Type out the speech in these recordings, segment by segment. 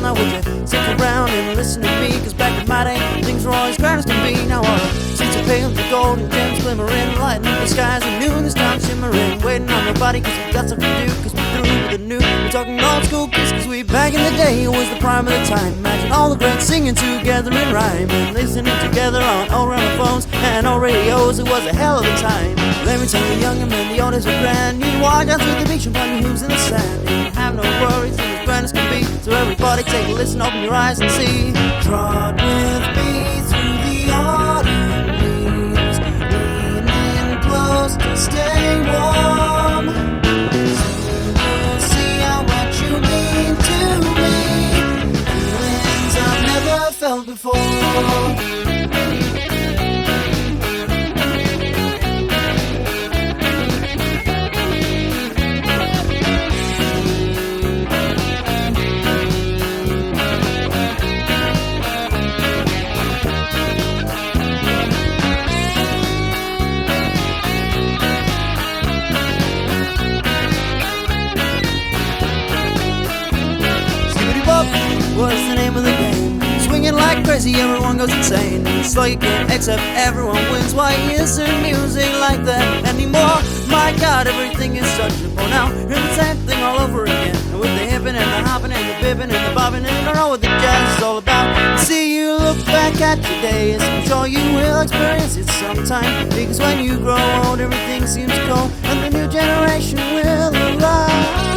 now would you stick around and listen to me? Cause back in my day, things were always grand as can be. Now our seats are pale with golden gems glimmering, lighting up the skies and noon this time shimmering. Waiting on nobody cause we got stuff to do, cause we're through with the new. We're talking old school kids cause we back in the day, it was the prime of the time. Imagine all the greats singing together in rhyme and listening together on all phones and old radios. It was a hell of a time. Let me tell you, younger men, the oldest were grand. You'd walk down through the beach and find your hooves in the sand. You didn't have no worries, it was grand as can be. So everybody take a listen, open your eyes and see. Trot with me through the autumn leaves, leaning close to stay warm. Soon you'll see how much you mean to me, feelings I've never felt before. Was the name of the game? Swinging like crazy, everyone goes insane. It's like a game, except everyone wins. Why isn't music like that anymore? My God, everything is touchable now. Hear the same thing all over again. And with the hippin' and the hoppin' and the bippin' and the bobbin', and you don't know what the jazz is all about. See, you look back at your days, I'm sure you will experience it sometime. Because when you grow old, everything seems cold, and the new generation will arrive.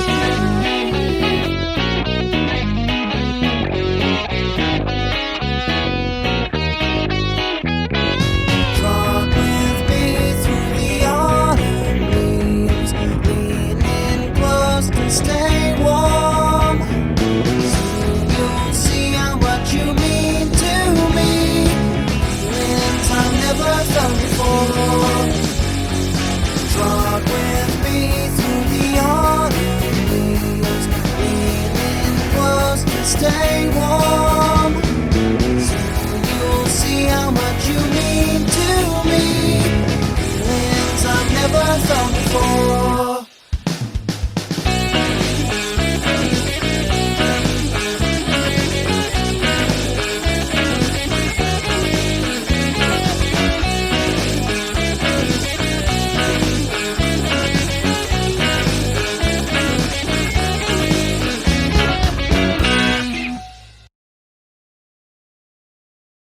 Stay warm. Soon you'll see how much you mean to me, feelings I've never felt before. Trot with me through the autumn leaves, leaning close to stay warm. Soon you'll see how much you mean to me, feelings I've never felt before.